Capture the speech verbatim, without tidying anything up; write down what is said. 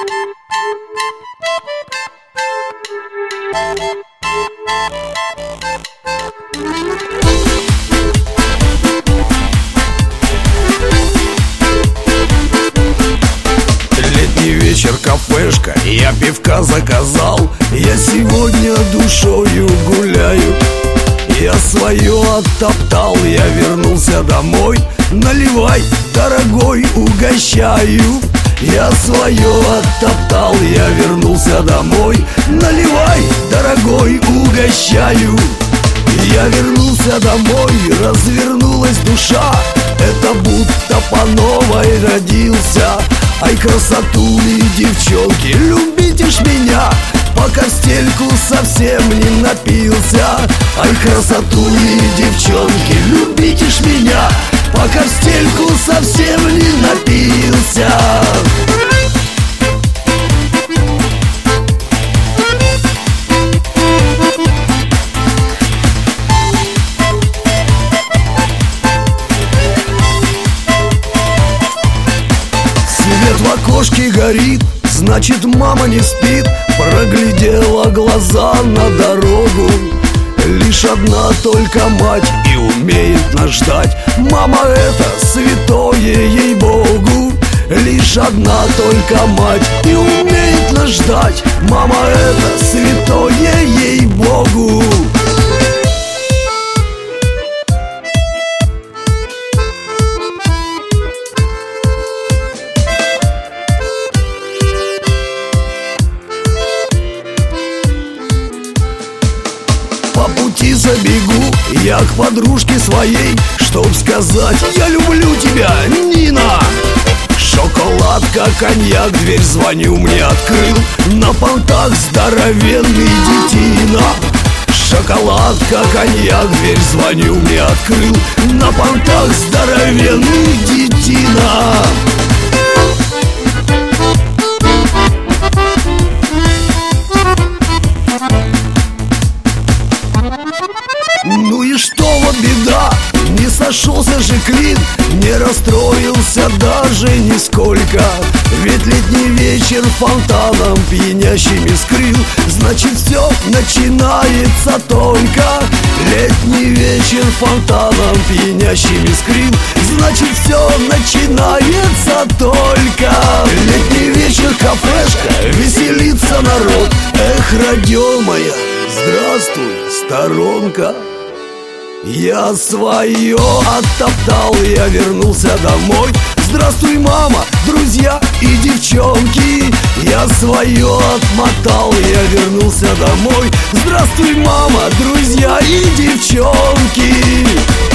Летний вечер, кафешка, я пивка заказал. Я сегодня душою гуляю. Я свое оттоптал, я вернулся домой. Наливай, дорогой, угощаю. Я свое оттоптал, я вернулся домой. Наливай, дорогой, угощаю. Я вернулся домой, развернулась душа. Это будто по новой родился. Ай, красотули, девчонки, любите ж меня, пока в стельку совсем не напился. Ай, красотули, девчонки, любите ж меня, пока в стельку совсем не напился. Свет в окошке горит, значит, мама не спит. Проглядела глаза на дорогу. Лишь одна только мать и умеет нас ждать. Мама — это святое, ей-богу. Лишь одна только мать и умеет нас ждать. Мама — это святое, ей-богу. По пути забегу я к подружке своей, чтоб сказать: я люблю тебя, Нина. Шоколадка, коньяк, дверь звоню, мне открыл на понтах здоровенный детина. Шоколадка, коньяк, дверь звоню, мне открыл на понтах здоровенный детина. Ну и что вот беда, не сошелся же клин, не расстроился даже нисколько. Ведь летний вечер фонтаном пьянящим искрил, значит, все начинается только. Летний вечер фонтаном пьянящим искрил, значит, все начинается только. Летний вечер, кафешка, веселится народ. Эх, родимая, здравствуй, сторонка. Я свое оттоптал, я вернулся домой. Здравствуй, мама, друзья и девчонки. Я свое отмотал, я вернулся домой. Здравствуй, мама, друзья и девчонки.